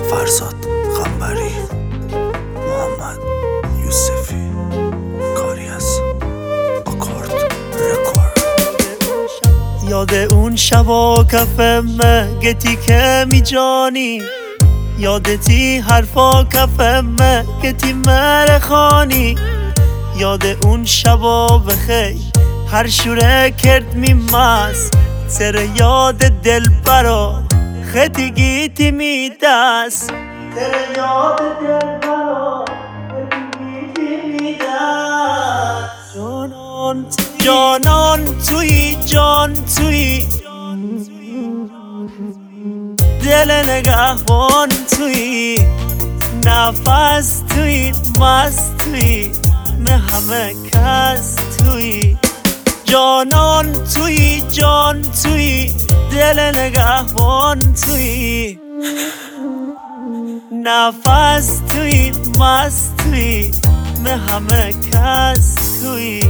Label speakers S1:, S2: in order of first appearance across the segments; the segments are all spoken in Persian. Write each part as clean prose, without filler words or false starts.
S1: فرزاد قنبری، محمد یوسفی، کاری از آکورد رکورد.
S2: یاد اون شبا کف مگتی که می جانی، یادتی حرفا کف مگتی مرخانی، یاد اون شبا بخیر هر شوره کرد می ماز، سر یاد دل برا خطی گیتی می دست، سر یاد دل برا خطی گیتی می دست. جانان توی جان توی دل نگهبان توی، نفس توی مست توی نه همه کس توی. جانان توی جان توی دل نگهبان توی، نفس توی مست توی نه همه کس توی.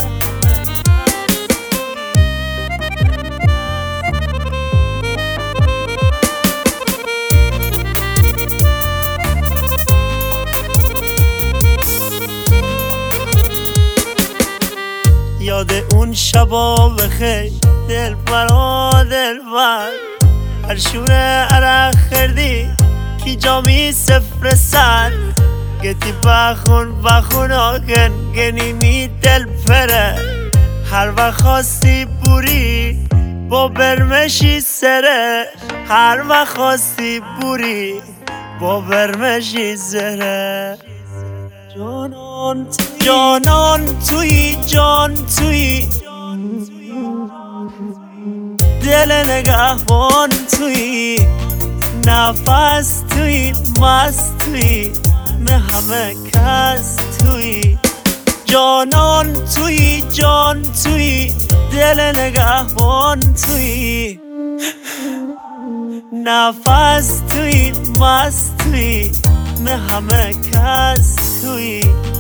S2: یاد اون شبا بخیر دل برا دل بر، هر شوره عرق خردی کی جامی صفر سر، گتی بخون آگن گنی می دل پره، هر وقت خواستی بوری با برمشی سره، هر وقت خواستی بوری با برمشی زره. جانان توی جان توی دل نگهبان توی، نفس توی مست توی نه همه کس توی. جانان توی جان توی دل نگهبان توی، نفس توی مست توی نه همه کس توی.